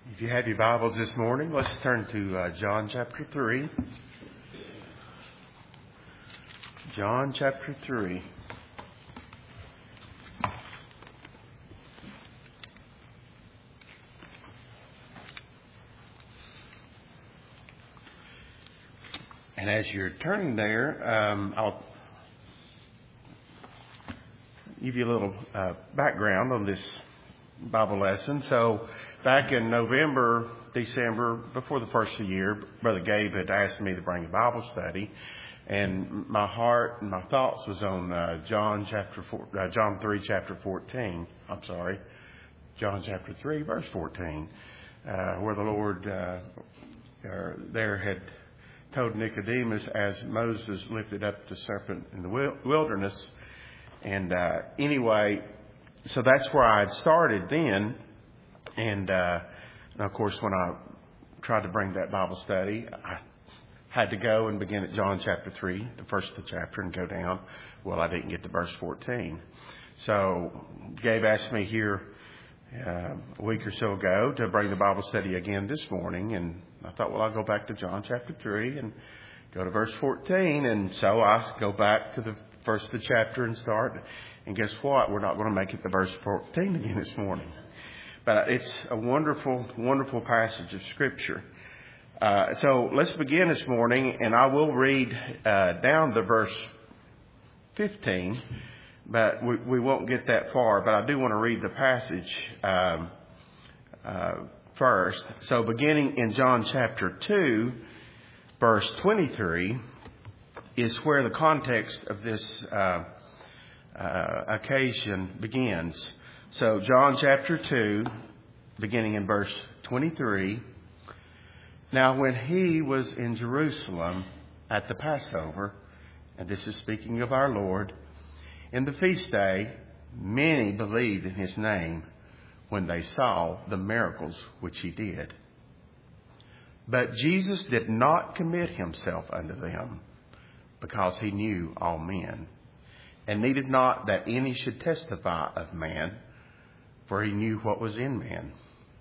If you have your Bibles this morning, let's turn to John chapter 3. John chapter 3. And as you're turning there, I'll give you a little background on this Bible lesson. So back in November, December, before the first of the year, Brother Gabe had asked me to bring a Bible study, and my heart and my thoughts was on John 3, chapter 14. I'm sorry, John chapter 3, verse 14, where the Lord there had told Nicodemus as Moses lifted up the serpent in the wilderness. And anyway, so that's where I had started then. And of course, when I tried to bring that Bible study, I had to go and begin at John chapter 3, the first of the chapter, and go down. Well, I didn't get to verse 14. So Gabe asked me here a week or so ago to bring the Bible study again this morning. And I thought, well, I'll go back to John chapter 3 and go to verse 14. And so I go back to the first of the chapter and start. And guess what? We're not going to make it to verse 14 again this morning. But it's a wonderful, wonderful passage of Scripture. So let's begin this morning, and I will read down to verse 15, but we won't get that far. But I do want to read the passage first. So beginning in John chapter 2, verse 23, is where the context of this occasion begins. So John chapter 2, beginning in verse 23. Now when he was in Jerusalem at the Passover, and this is speaking of our Lord, in the feast day, many believed in his name when they saw the miracles which he did. But Jesus did not commit himself unto them, because he knew all men, and needed not that any should testify of man, for he knew what was in man.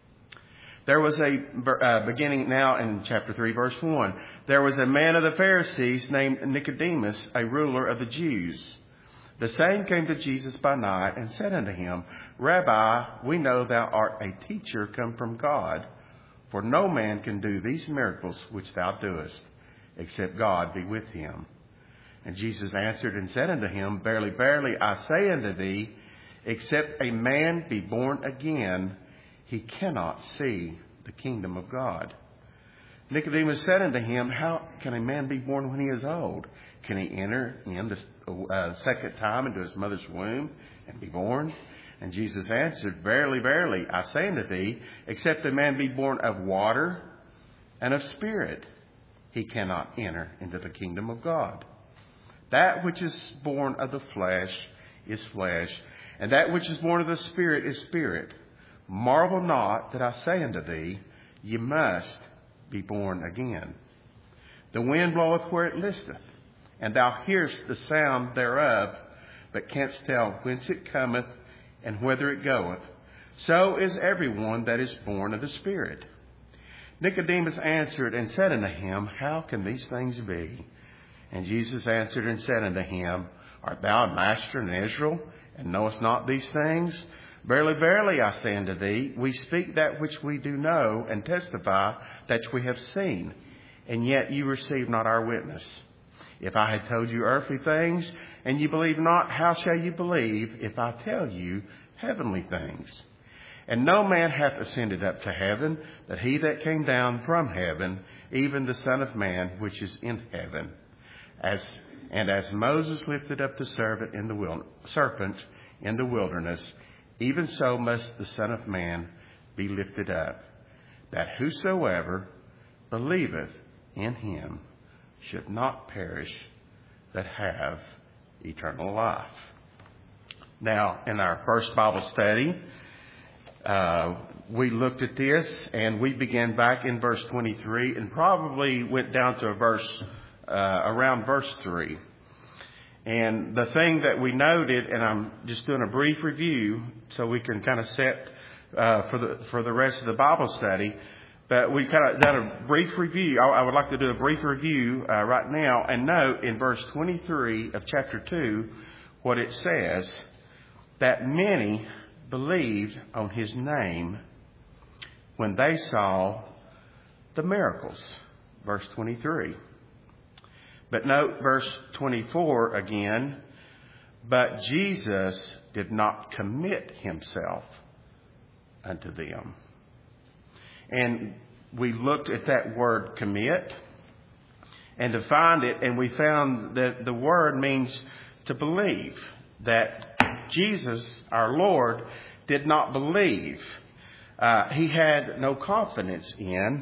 There was beginning now in chapter 3, verse 1, there was a man of the Pharisees named Nicodemus, a ruler of the Jews. The same came to Jesus by night and said unto him, Rabbi, we know thou art a teacher come from God, for no man can do these miracles which thou doest, except God be with him. And Jesus answered and said unto him, Verily, verily, I say unto thee, except a man be born again, he cannot see the kingdom of God. Nicodemus said unto him, How can a man be born when he is old? Can he enter in the second time into his mother's womb and be born? And Jesus answered, Verily, verily, I say unto thee, except a man be born of water and of spirit, he cannot enter into the kingdom of God. That which is born of the flesh is flesh, and that which is born of the Spirit is spirit. Marvel not that I say unto thee, ye must be born again. The wind bloweth where it listeth, and thou hearest the sound thereof, but canst tell whence it cometh and whither it goeth. So is everyone that is born of the Spirit. Nicodemus answered and said unto him, How can these things be? And Jesus answered and said unto him, Art thou a master in Israel, and knowest not these things? Verily, verily, I say unto thee, we speak that which we do know, and testify that we have seen, and yet you receive not our witness. If I had told you earthly things, and you believe not, how shall you believe if I tell you heavenly things? And no man hath ascended up to heaven, but he that came down from heaven, even the Son of Man which is in heaven. As Moses lifted up the serpent in the wilderness, even so must the Son of Man be lifted up, that whosoever believeth in him should not perish, but have eternal life. Now, in our first Bible study, we looked at this, and we began back in verse 23, and probably went down to around verse 3. And the thing that we noted, and I'm just doing a brief review so we can kind of set for the rest of the Bible study. But we kind of done a brief review. I would like to do a brief review right now and note in verse 23 of chapter 2 what it says, that many believed on his name when they saw the miracles. Verse 23. But note verse 24 again. But Jesus did not commit himself unto them. And we looked at that word commit and defined it, and we found that the word means to believe. That Jesus, our Lord, did not believe. He had no confidence in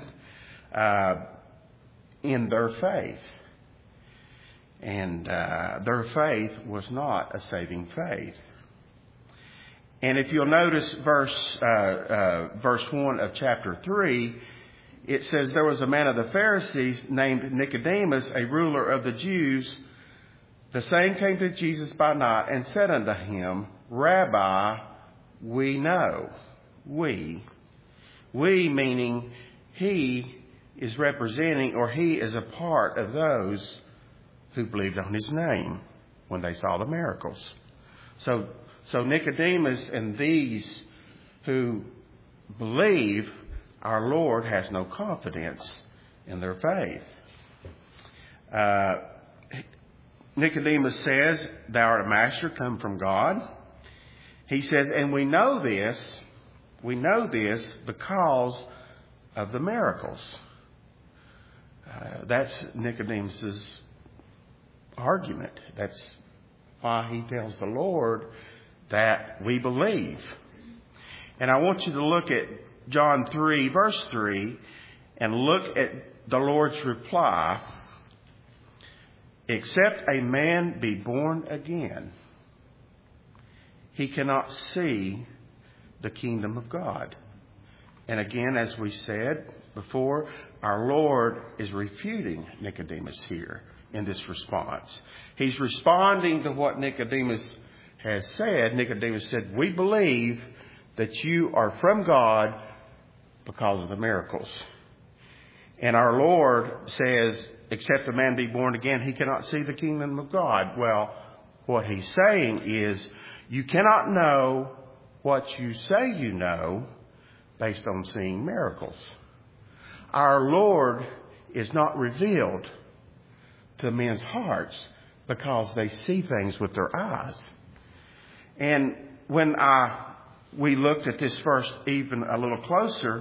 their faith. And their faith was not a saving faith. And if you'll notice verse 1 of chapter 3, it says, there was a man of the Pharisees named Nicodemus, a ruler of the Jews. The same came to Jesus by night and said unto him, Rabbi, we know. We meaning he is representing, or he is a part of those who believed on his name when they saw the miracles. So Nicodemus and these who believe our Lord has no confidence in their faith. Nicodemus says, thou art a master come from God. He says, and we know this because of the miracles. That's Nicodemus's argument. That's why he tells the Lord that we believe. And I want you to look at John 3, verse 3, and look at the Lord's reply. Except a man be born again, he cannot see the kingdom of God. And again, as we said before, our Lord is refuting Nicodemus here in this response. He's responding to what Nicodemus has said. Nicodemus said, we believe that you are from God because of the miracles. And our Lord says, except a man be born again, he cannot see the kingdom of God. Well, what he's saying is, you cannot know what you say you know based on seeing miracles. Our Lord is not revealed to men's hearts because they see things with their eyes. And when we looked at this verse even a little closer,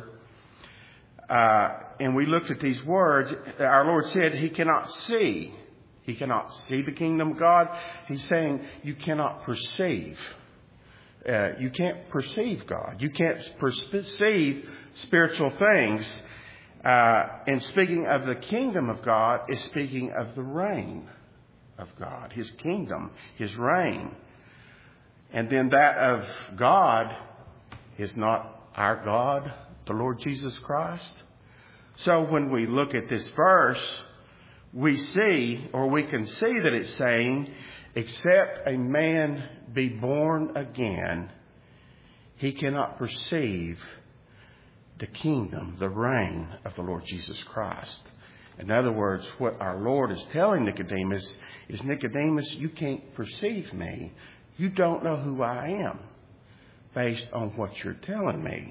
and we looked at these words, our Lord said he cannot see. He cannot see the kingdom of God. He's saying you cannot perceive. You can't perceive God. You can't perceive spiritual things. And speaking of the kingdom of God is speaking of the reign of God, his kingdom, his reign. And then that of God is not our God, the Lord Jesus Christ. So when we look at this verse, we see, or we can see that it's saying, except a man be born again, he cannot perceive the kingdom, the reign of the Lord Jesus Christ. In other words, what our Lord is telling Nicodemus is, Nicodemus, you can't perceive me. You don't know who I am based on what you're telling me.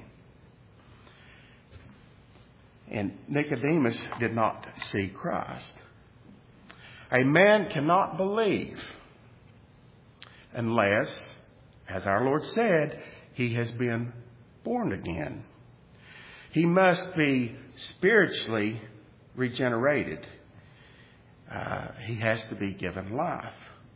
And Nicodemus did not see Christ. A man cannot believe unless, as our Lord said, he has been born again. He must be spiritually regenerated. He has to be given life.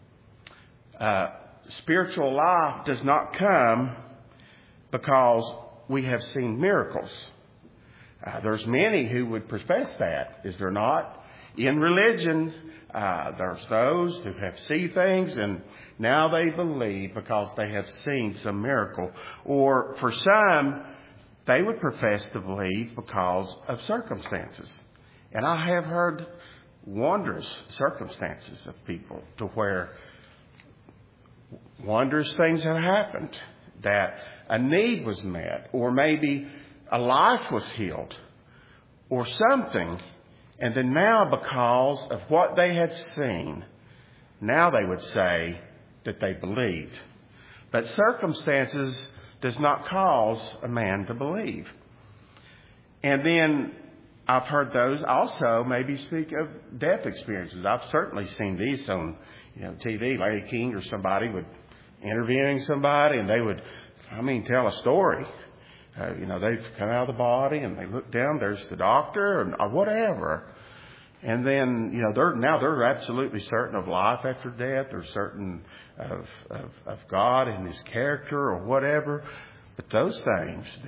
Spiritual life does not come because we have seen miracles. There's many who would profess that, is there not? In religion, there's those who have seen things and now they believe because they have seen some miracle. Or for some, they would profess to believe because of circumstances. And I have heard wondrous circumstances of people to where wondrous things have happened that a need was met, or maybe a life was healed, or something. And then now, because of what they had seen, now they would say that they believed. But circumstances does not cause a man to believe. And then I've heard those also maybe speak of death experiences. I've certainly seen these on TV. Larry King or somebody would interviewing somebody, and they would, tell a story. They've come out of the body and they look down, there's the doctor or whatever. And then, they're absolutely certain of life after death. They're certain of God and His character or whatever. But those things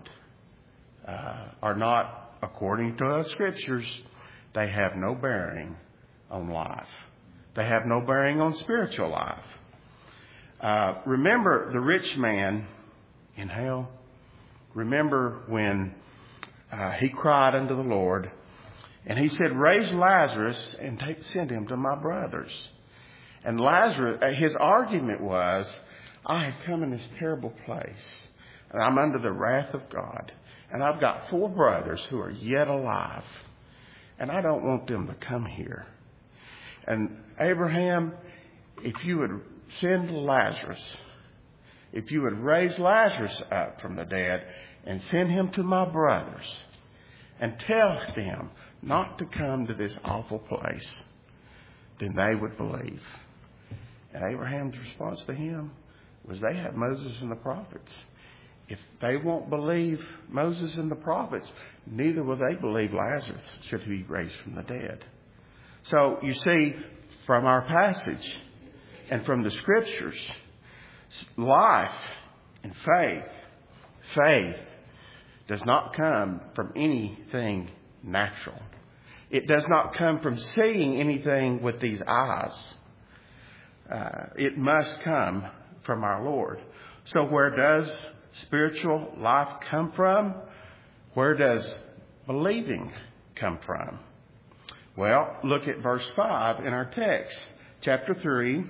are not, according to the Scriptures, they have no bearing on life. They have no bearing on spiritual life. Remember the rich man in hell? Remember when he cried unto the Lord, and he said, raise Lazarus and send him to my brothers. And Lazarus, his argument was, I have come in this terrible place, and I'm under the wrath of God, and I've got 4 brothers who are yet alive, and I don't want them to come here. And Abraham, if you would send Lazarus, if you would raise Lazarus up from the dead and send him to my brothers and tell them not to come to this awful place, then they would believe. And Abraham's response to him was, they have Moses and the prophets. If they won't believe Moses and the prophets, neither will they believe Lazarus should he be raised from the dead. So you see, from our passage and from the Scriptures, life and faith does not come from anything natural. It does not come from seeing anything with these eyes. It must come from our Lord. So where does spiritual life come from? Where does believing come from? Well, look at verse 5 in our text. Chapter 3,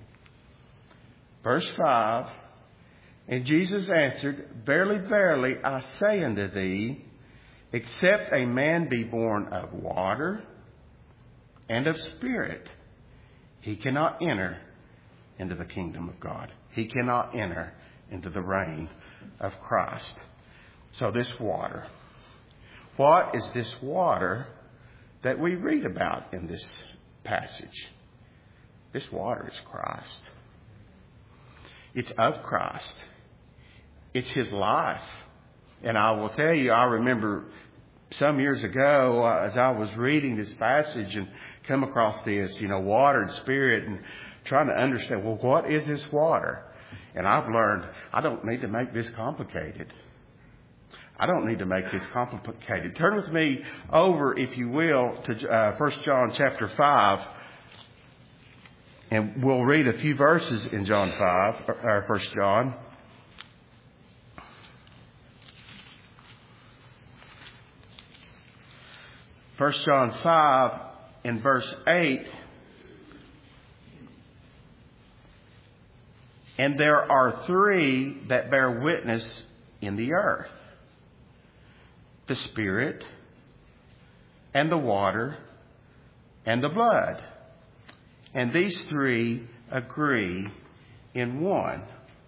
verse 5. And Jesus answered, verily, verily, I say unto thee, except a man be born of water and of spirit, he cannot enter into the kingdom of God. He cannot enter into the reign of Christ. So this water. What is this water that we read about in this passage? This water is Christ. It's of Christ. It's His life. And I will tell you, I remember some years ago as I was reading this passage and come across this, water and spirit, and trying to understand, well, what is this water? And I've learned I don't need to make this complicated. I don't need to make this complicated. Turn with me over, if you will, to 1 John chapter 5. And we'll read a few verses in John 5, or 1 John. First John 5 in verse 8. And there are 3 that bear witness in the earth: the Spirit, and the water, and the blood. And these 3 agree in one.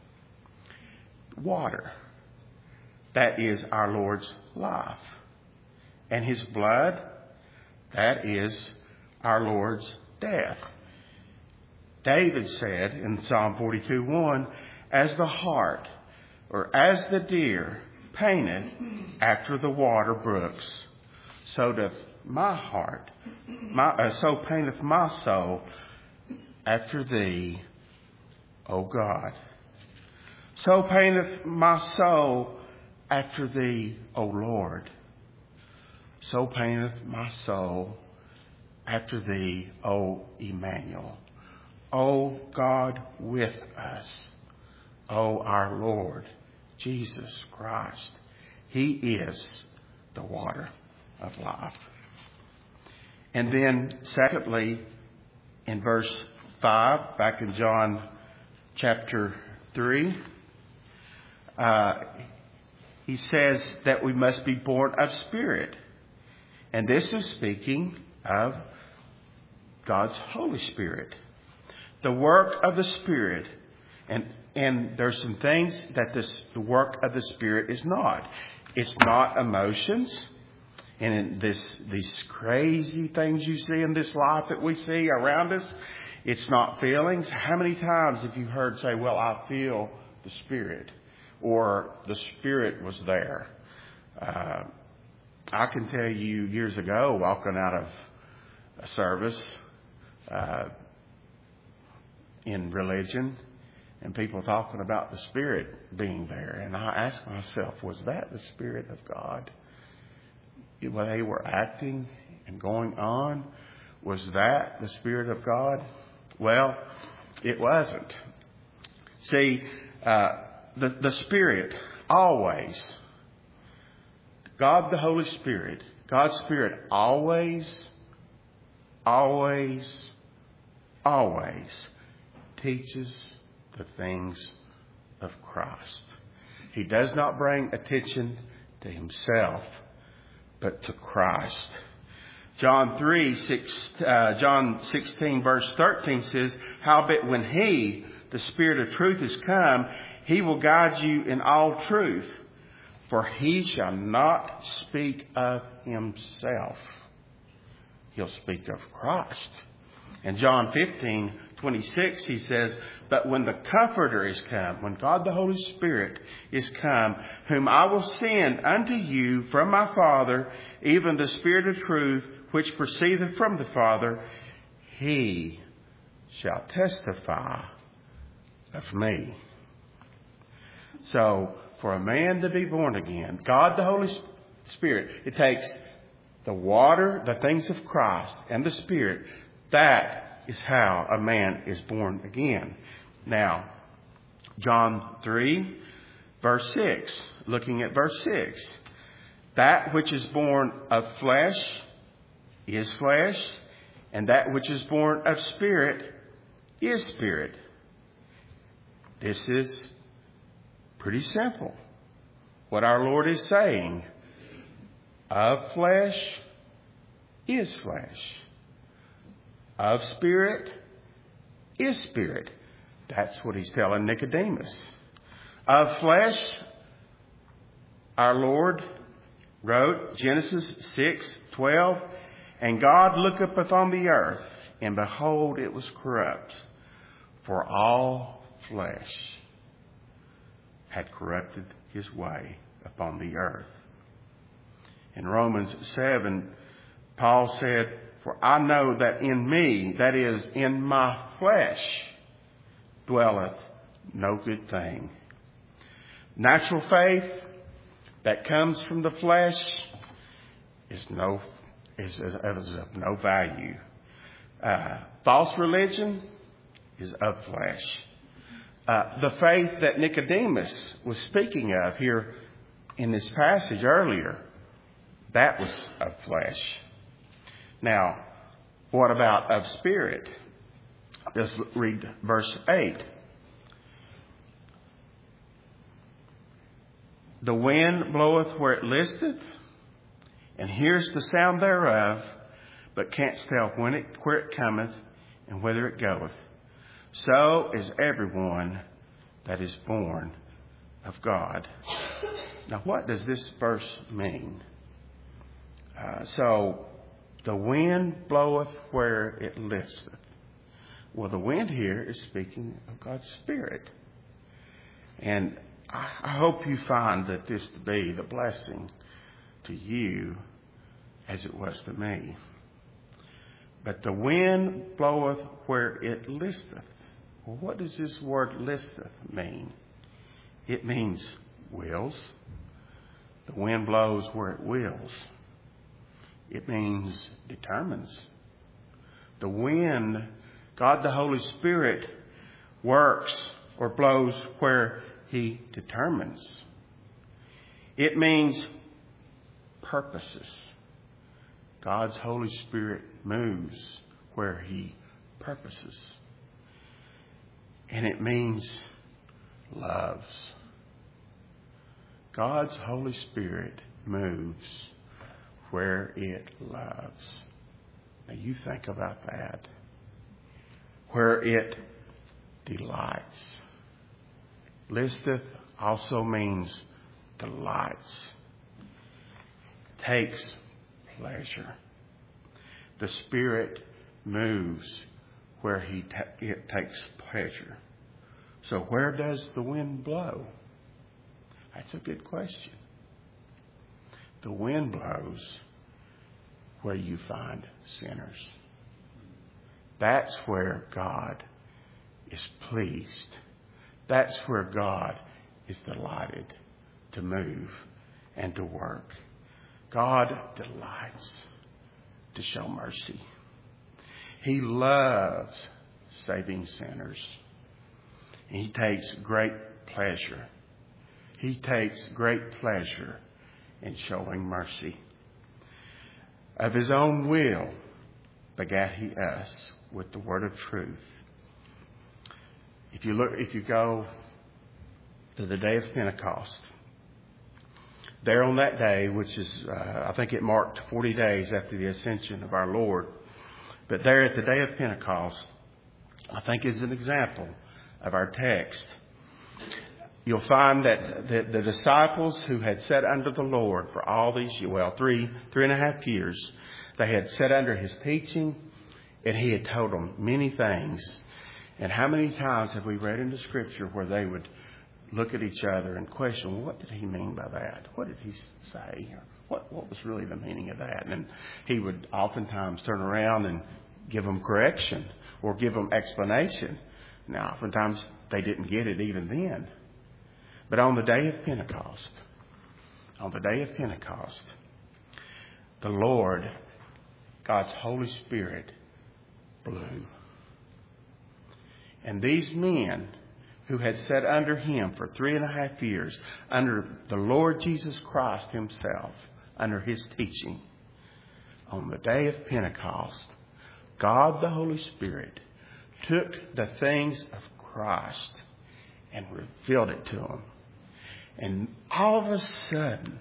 Water, that is our Lord's life. And His blood, that is our Lord's death. David said in Psalm 42:1, as the hart, or as the deer, panteth after the water brooks, so doth my heart, so panteth my soul after thee, O God. So panteth my soul after thee, O Lord. So panteth my soul after thee, O Emmanuel. O God with us. O our Lord Jesus Christ. He is the water of life. And then secondly, in verse 5, back in John chapter 3, he says that we must be born of Spirit. And this is speaking of God's Holy Spirit. The work of the Spirit. And there's some things that the work of the Spirit is not. It's not emotions. And these crazy things you see in this life that we see around us, it's not feelings. How many times have you heard say, well, I feel the Spirit, or the Spirit was there? I can tell you years ago, walking out of a service in religion, and people talking about the Spirit being there. And I asked myself, was that the Spirit of God? When they were acting and going on, was that the Spirit of God? Well, it wasn't. See, the Spirit always, God the Holy Spirit, God's Spirit always teaches the things of Christ. He does not bring attention to himself, but to Christ. John 16 verse 13 says, howbeit when he, the Spirit of truth, is come, he will guide you in all truth, for he shall not speak of himself. He'll speak of Christ. In John 15:26, he says, but when the Comforter is come, when God the Holy Spirit is come, whom I will send unto you from my Father, even the Spirit of truth, which proceedeth from the Father, he shall testify of me. So, for a man to be born again, God the Holy Spirit, it takes the water, the things of Christ, and the Spirit. That is how a man is born again. Now, John 3, verse 6, looking at verse 6. That which is born of flesh is flesh, and that which is born of Spirit is spirit. This is pretty simple. What our Lord is saying, of flesh is flesh. Of Spirit is Spirit. That's what he's telling Nicodemus. Of flesh, our Lord wrote, Genesis 6:12, and God looketh upon the earth, and behold, it was corrupt, for all flesh had corrupted his way upon the earth. In Romans 7, Paul said, for I know that in me, that is, in my flesh, dwelleth no good thing. Natural faith that comes from the flesh is of no value. False religion is of flesh. The faith that Nicodemus was speaking of here in this passage earlier, that was of flesh. Now, what about of Spirit? Let's read verse 8. The wind bloweth where it listeth, and hears the sound thereof, but canst tell where it cometh and whither it goeth. So is everyone that is born of God. Now, what does this verse mean? The wind bloweth where it listeth. Well, the wind here is speaking of God's Spirit. And I hope you find that this to be the blessing to you as it was to me. But the wind bloweth where it listeth. Well, what does this word listeth mean? It means wills. The wind blows where it wills. It means determines. The wind, God the Holy Spirit, works or blows where he determines. It means purposes. God's Holy Spirit moves where he purposes. And it means loves. God's Holy Spirit moves where it loves. Now you think about that. Where it delights. Listeth also means delights. Takes pleasure. The Spirit moves where it takes pleasure. So where does the wind blow? That's a good question. The wind blows where you find sinners. That's where God is pleased. That's where God is delighted to move and to work. God delights to show mercy. He loves saving sinners. He takes great pleasure. He takes great pleasure in showing mercy. Of his own will begat he us with the word of truth. If you go to the day of Pentecost, there on that day, which is, I think it marked 40 days after the ascension of our Lord, but there at the day of Pentecost, I think is an example of our text. You'll find that the disciples who had sat under the Lord for all these, three and a half years, they had sat under his teaching, and he had told them many things. And how many times have we read in the Scripture where they would look at each other and question, what did he mean by that? What did he say? What was really the meaning of that? And he would oftentimes turn around and give them correction or give them explanation. Now, oftentimes they didn't get it even then. But on the day of Pentecost, the Lord, God's Holy Spirit, blew. And these men who had sat under him for 3.5 years, under the Lord Jesus Christ himself, under his teaching, on the day of Pentecost, God the Holy Spirit took the things of Christ and revealed it to them. And all of a sudden,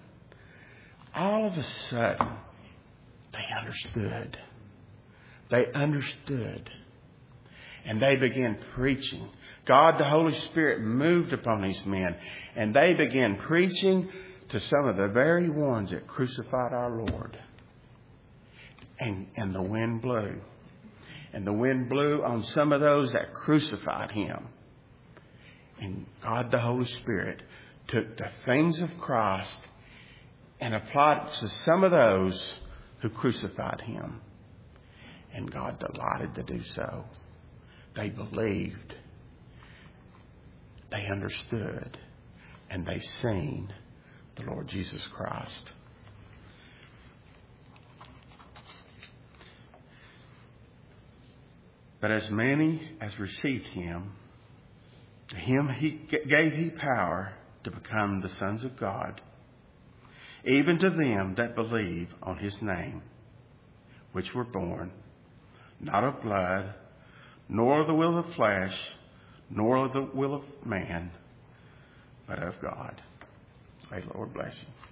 they understood. They understood. And they began preaching. God, the Holy Spirit, moved upon these men. And they began preaching to some of the very ones that crucified our Lord. And the wind blew. And the wind blew on some of those that crucified him. And God, the Holy Spirit, took the things of Christ and applied it to some of those who crucified him. And God delighted to do so. They believed, they understood, and they seen the Lord Jesus Christ. But as many as received him, to him gave he power to become the sons of God, even to them that believe on his name, which were born, not of blood, nor of the will of flesh, nor of the will of man, but of God. May the Lord bless you.